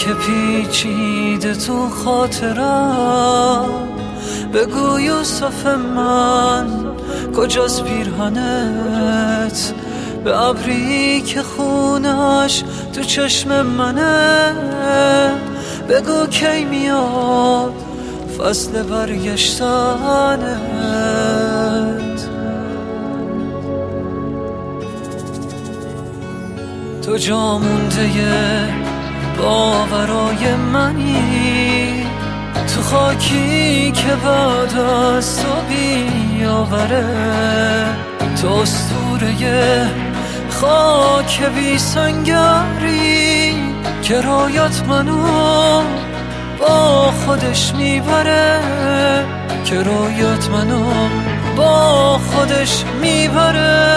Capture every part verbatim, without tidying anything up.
که پیچیده تو خاطرم. بگو یوسف من کجاست پیرهنت، به ابری که خونش تو چشم منه. بگو کی میاد فصل برگشتنت. تو جا مونده باورای منی، تو خاکی که بعد از تو بیاوره. تو اسطوره خاک بی سنگری که رایت منو با خودش میبره، که رایت منو با خودش میبره.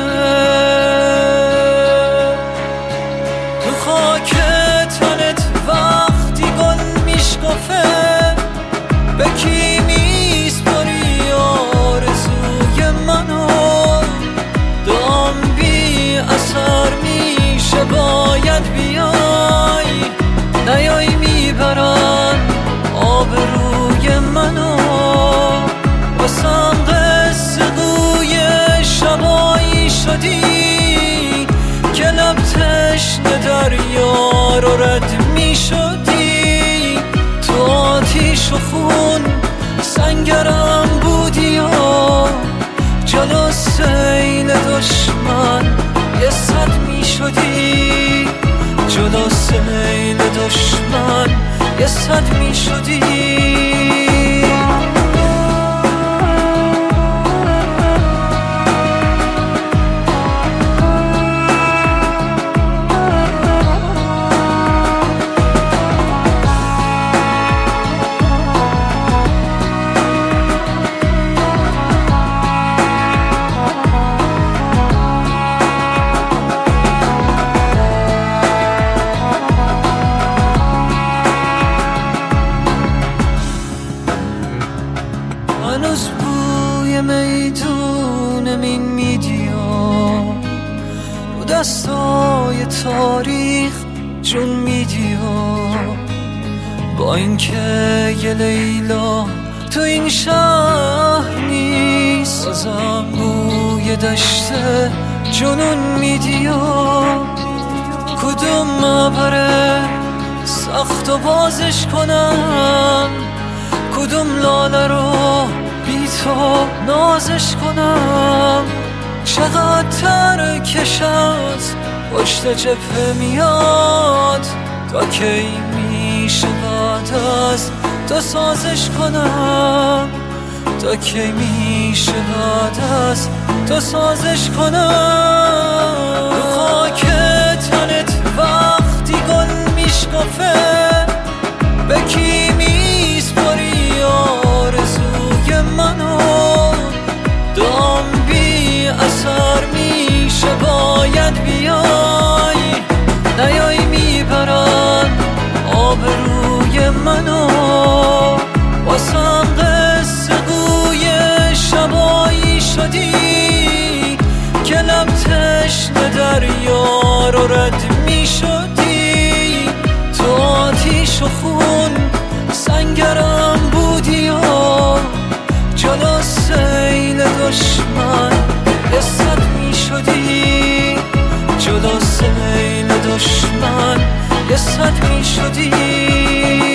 تو خاک تنت وقتی گل میشکافه، به کی میسپاری آرزوی منو؟ دام بی اثر میشه باید بیای، نیای میبرن آبروی منو. واسم قصه گوی شبایی شدی که لب تشنه دریا رو رد میشدی. تو آتیش و خون سنگرم بودی و جلو سیل دشمن یه صد میشدی، جلو سیل دشمن یه صد میشدی. هنوز بوی میدونم این میدیا، رو دستای تاریخ جون میدیا. با اینکه یه لیلا تو این شهر نیست، بازم بوی دشت جنون میدیا. کدوم مبره سخت و بازش کنم، کدوم لاله رو بی تو نازش کنم. چقدر ترکش از پشت جبهه میاد، تا کی میشه بعد از تو سازش کنم، تا کی میشه بعد از تو سازش کنم. رو خاک تنت وقتی گل میشکافه، به کی میسپاری آرزوی منو؟ دام بی اثر میشه باید بیای، نیای میبرن آبروی منو. واسم قصه گوی شبایی شدی که لب تشنه دریا رو رد میشدی. تو آتیش و خون سنگرم بودی و جلو سیل دشمن یه صد میشدی، جلو سیل دشمن یه صد میشدی.